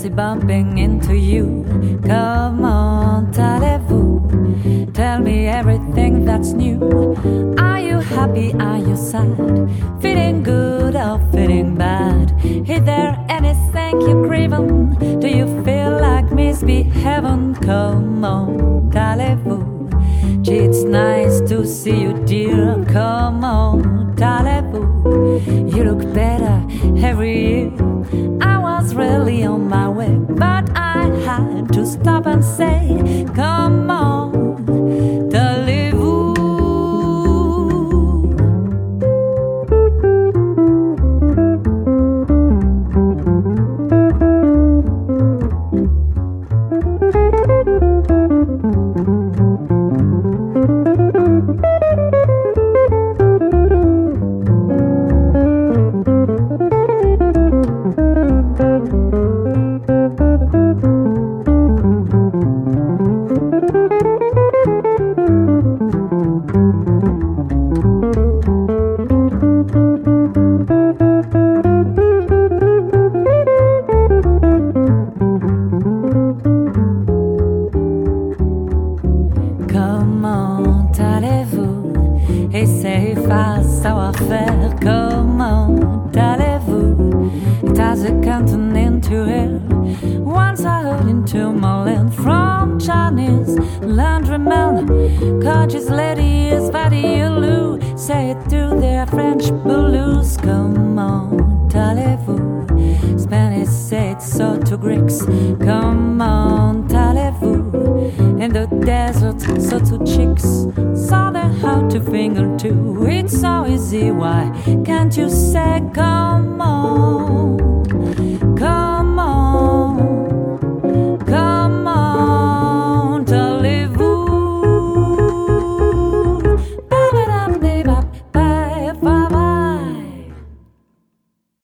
fancy bumping into you. Come on, allez-vous? Tell me everything that's new. Are you happy? Are you sad? Feeling good or feeling bad? Is there anything you're craving? Do you feel like misbehaving? Come on, allez-vous? Gee, it's nice to see you, dear. Come on, allez-vous? You look better every year. I was really on my way, but I had to stop and say, come on, allez-vous? Comment allez-vous? Essayez face savoir-faire. Comment allez-vous? It has a canton into it. Once I heard into my land from Chinese laundryman. Gorgeous lady is Vadiolu. Say it to their French blues. Comment allez-vous? Spanish say it so to Greeks. Comment allez-vous? In the desert, so to chicks saw them how to finger too. It's so easy, why can't you say come on?